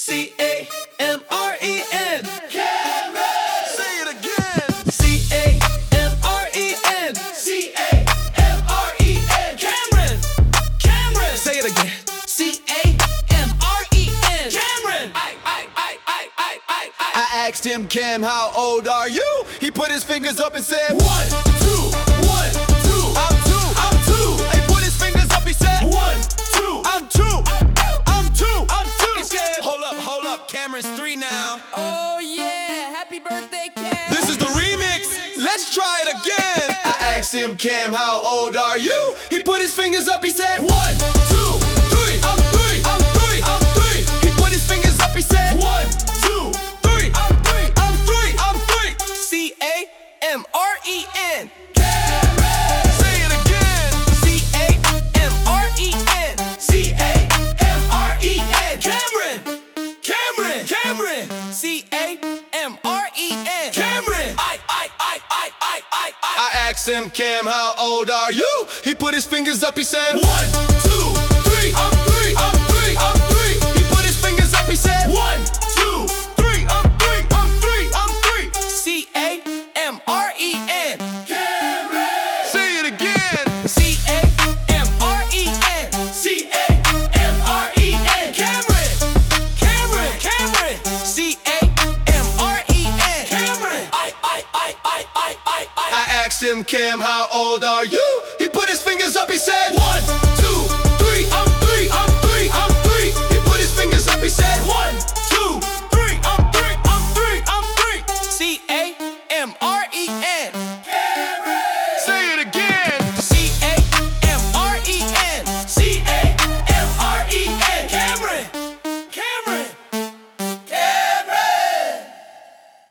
C-A-M-R-E-N. Cameron! Say it again! C-A-M-R-E-N. C-A-M-R-E-N. Cameron! Cameron! Say it again! C-A-M-R-E-N. Cameron! I asked him, Cam, how old are you? He put his fingers up and said, 1, 2, 1, 2. I'm 2, I'm 2. He put his fingers up, he said, 1, 2. I'm 2, I'm 2, I'm 2. He said, hold up, Cameron's 3 now. Oh yeah, happy birthday, Cam. This is the remix. Let's try it again. I asked him, Cam, how old are you? He put his fingers up, he said, 1, 2, 3. I'm 3, I'm 3, I'm 3. He put his fingers up, he said, 1, 2, 3. I'm 3, I'm 3, I'm 3. C-A-M-R-E-N. Say it again. C-A-M-R-E-N. C-A-M-R-E-N. Cameron! Cameron! Cameron! C-A-M-R-E-N. Cameron! I asked him, Cam, how old are you? He put his fingers up, he said, 1, 2, 3. I'm 3, I'm 3, I'm 3. He put his fingers up, he said, 1, 2, 3. I'm 3, I'm 3, I'm 3. C-A-M-R-E-N. Say it again. C-A-M-R-E-N. C-A-M-R-E-N. Cameron! Cameron! Cameron! C-A-M-R-E-N. Cameron! I asked him, Cam, how old are you? He put his fingers up, he said, 1,